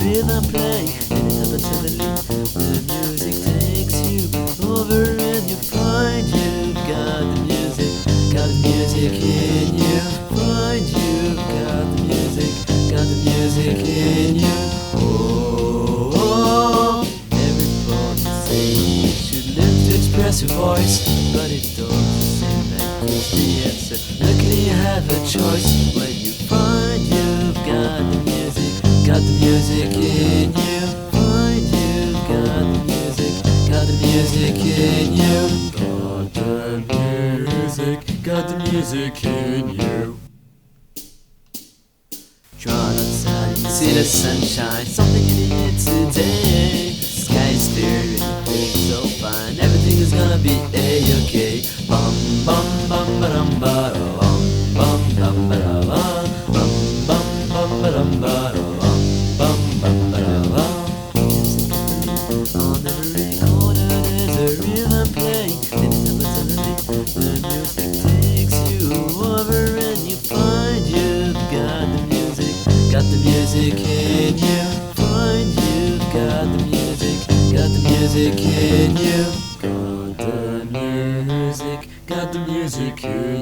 rhythm playing, and inevitably the music takes you over, and you find you've got the music, got the music in you. Find you've got the music, got the music in you. Oh, oh. Everybody say you should learn to express your voice, but it don't seem like it's the answer. Luckily you have a choice when you find you've got the music, got the music in you. Find you've got the music, got the music in you. Got the music, got the music in you. Drawn outside, you see the sunshine, something in the air today. The sky is clear and you feel so fine, everything is gonna be A-okay. Bum bum bum ba dum ba dum, bum bum ba da bum, bum bum ba dum ba dum, bum bum ba da bum. On every corner there's a rhythm playing, and inevitably the music takes you over, and you find you've got the music, got the music in you. Find you've got the music, got the music in you. Got the music, got the music in you.